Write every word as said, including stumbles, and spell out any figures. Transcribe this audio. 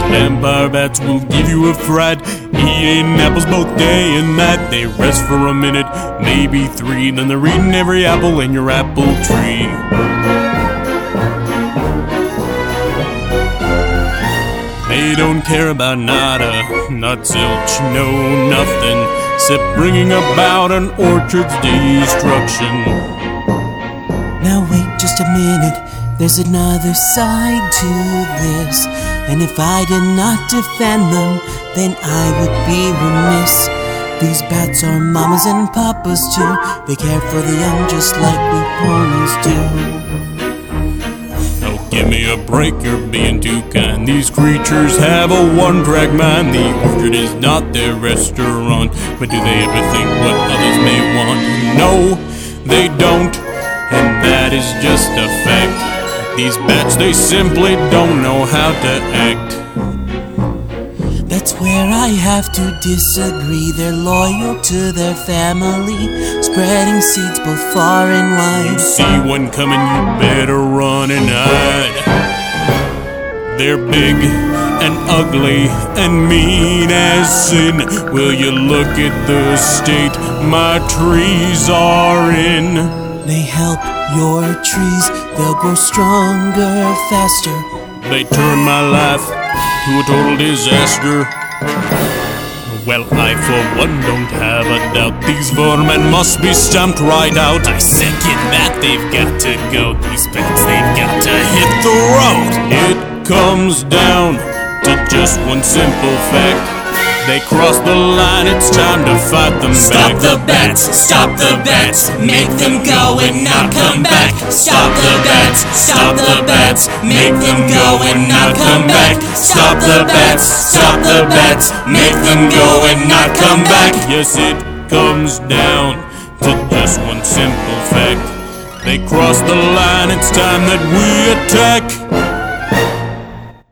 Vampire bats will give you a fright, eating apples both day and night. They rest for a minute, maybe three, then they're eating every apple in your apple tree. They don't care about nada, not zilch, no nothing, except bringing about an orchard's destruction. Now wait just a minute, there's another side to this. And if I did not defend them, then I would be remiss. These bats are mamas and papas too. They care for the young just like we ponies do. Oh, give me a break, you're being too kind. These creatures have a one-track mind. The orchard is not their restaurant, but do they ever think what others may want? No, they don't, and that is just a fact. These bats, they simply don't know how to act. That's where I have to disagree. They're loyal to their family, spreading seeds both far and wide. You see one coming, you better run and hide. They're big and ugly and mean as sin. Will you look at the state my trees are in? They help your trees, they'll grow stronger, faster. They turn my life to a total disaster. Well, I for one don't have a doubt, these vermin must be stamped right out. I second that, they've got to go. These bats, they've got to hit the road. It comes down to just one simple fact. They cross the line, it's time to fight them Stop back. the bats, stop the bats, make them go and not come back. Stop the bats, stop the bats, make them go and not come back. Stop the bats, stop the bats, make them go and not come back. Yes, it comes down to just one simple fact. They cross the line, it's time that we attack.